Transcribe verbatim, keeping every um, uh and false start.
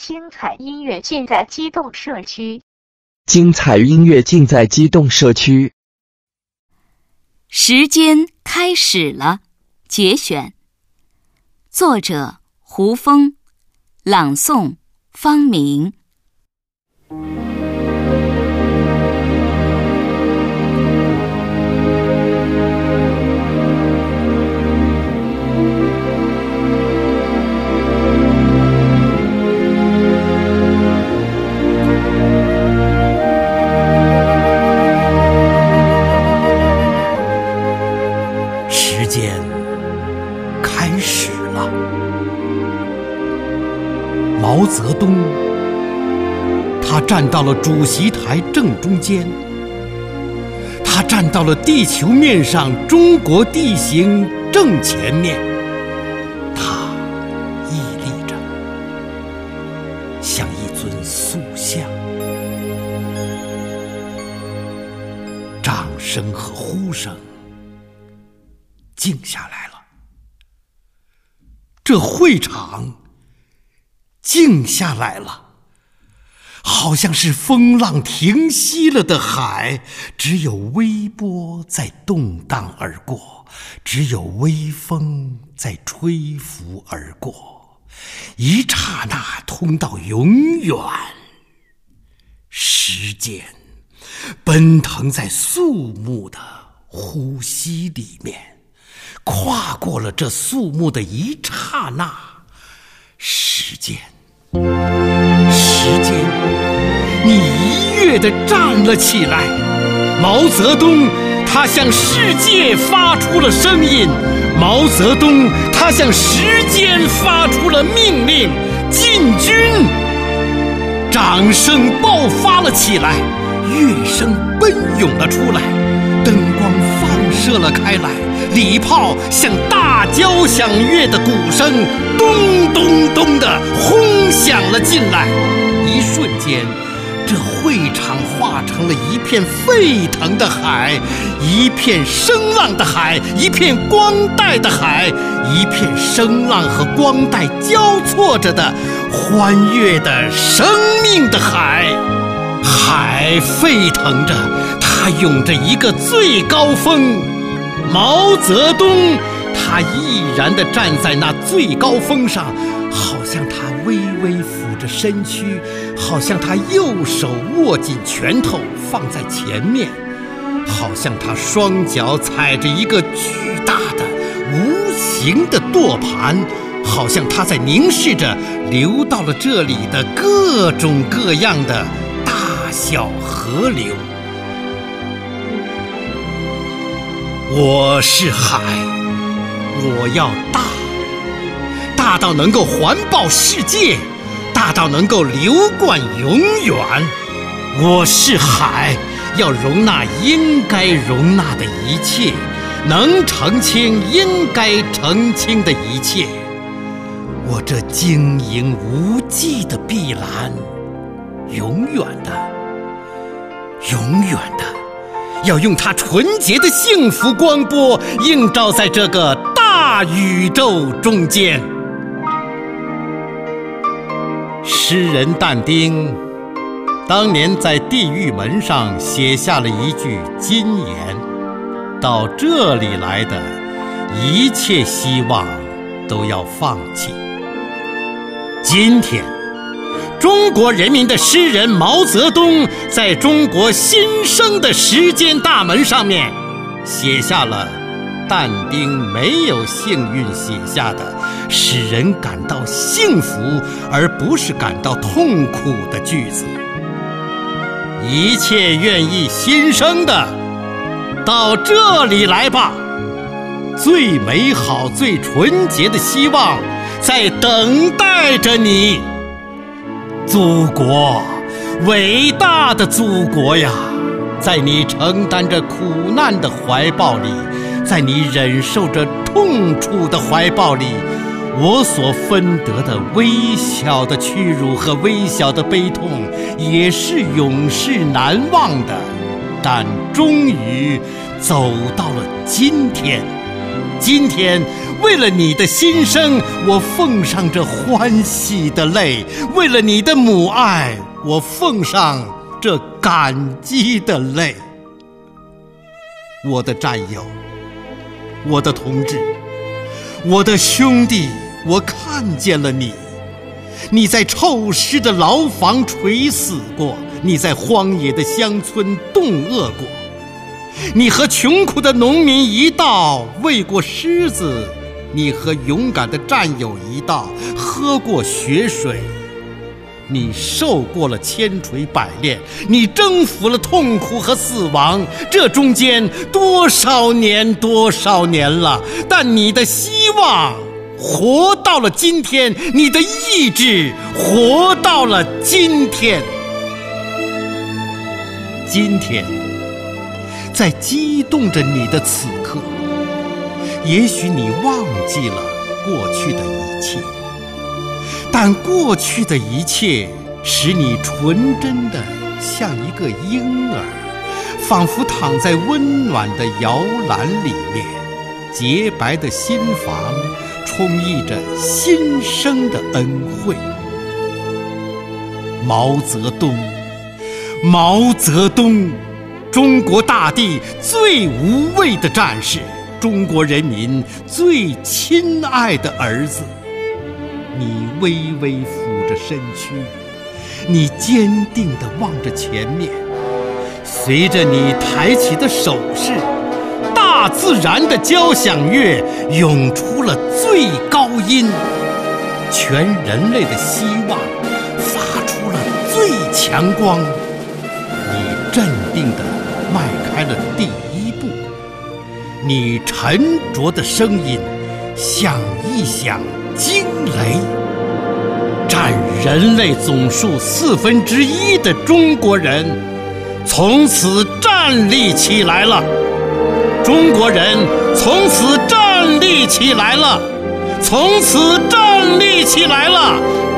精彩音乐尽在激动社区。 精彩音乐尽在激动社区。 时间开始了，节选，作者胡枫，朗诵方明。 时间开始了。毛泽东，他站到了主席台正中间，他站到了地球面上中国地形正前面，他屹立着，像一尊塑像。掌声和呼声静下来了，这会场静下来了，好像是风浪停息了的海，只有微波在动荡而过，只有微风在吹拂而过，一刹那通到永远。时间奔腾在肃穆的呼吸里面，跨过了这肃穆的一刹那。时间，时间，你一跃地站了起来。毛泽东，他向世界发出了声音。毛泽东，他向时间发出了命令：进军！掌声爆发了起来，乐声奔涌了出来，灯光放射了开来，礼炮像大交响乐的鼓声，咚咚咚地轰响了进来。一瞬间，这会场化成了一片沸腾的海，一片声浪的海，一片光带的海，一片声浪和光带交错着的欢悦的生命的海。海沸腾着，它涌着一个最高峰。毛泽东，他毅然地站在那最高峰上，好像他微微俯着身躯，好像他右手握紧拳头放在前面，好像他双脚踩着一个巨大的无形的舵盘，好像他在凝视着流到了这里的各种各样的大小河流。我是海，我要大，大到能够环抱世界，大到能够流贯永远。我是海，要容纳应该容纳的一切，能澄清应该澄清的一切。我这晶莹无际的碧蓝，永远的，永远的，要用它纯洁的幸福光波映照在这个大宇宙中间。诗人但丁当年在地狱门上写下了一句金言：到这里来的一切希望都要放弃。今天中国人民的诗人毛泽东在中国新生的时间大门上面写下了但丁没有幸运写下的使人感到幸福而不是感到痛苦的句子。一切愿意新生的，到这里来吧，最美好最纯洁的希望在等待着你。祖国，伟大的祖国呀，在你承担着苦难的怀抱里，在你忍受着痛楚的怀抱里，我所分得的微小的屈辱和微小的悲痛也是永世难忘的，但终于走到了今天。 今天为了你的新生，我奉上这欢喜的泪；为了你的母爱，我奉上这感激的泪。我的战友，我的同志，我的兄弟，我看见了你。你在臭湿的牢房垂死过，你在荒野的乡村冻饿过，你和穷苦的农民一道喂过狮子，你和勇敢的战友一道喝过血水。你受过了千锤百炼，你征服了痛苦和死亡，这中间多少年多少年了，但你的希望活到了今天，你的意志活到了今天。今天在激动着你的此刻，也许你忘记了过去的一切，但过去的一切使你纯真的像一个婴儿，仿佛躺在温暖的摇篮里面，洁白的心房充溢着新生的恩惠。毛泽东，毛泽东，中国大地最无畏的战士，中国人民最亲爱的儿子。你微微俯着身躯，你坚定地望着前面，随着你抬起的手势，大自然的交响乐涌出了最高音，全人类的希望发出了最强光。你镇定地迈开了第一步，你沉着的声音像一响惊雷。占人类总数四分之一的中国人从此站立起来了，中国人从此站立起来了，从此站立起来了，